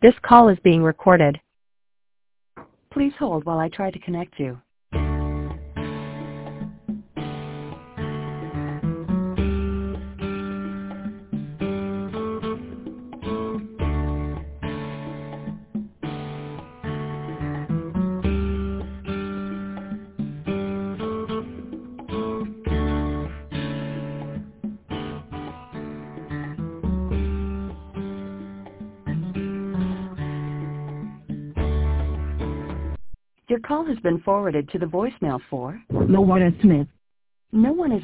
This call is being recorded. Please hold while I try to connect you. Your call has been forwarded to the voicemail for Loretta Smith. no one is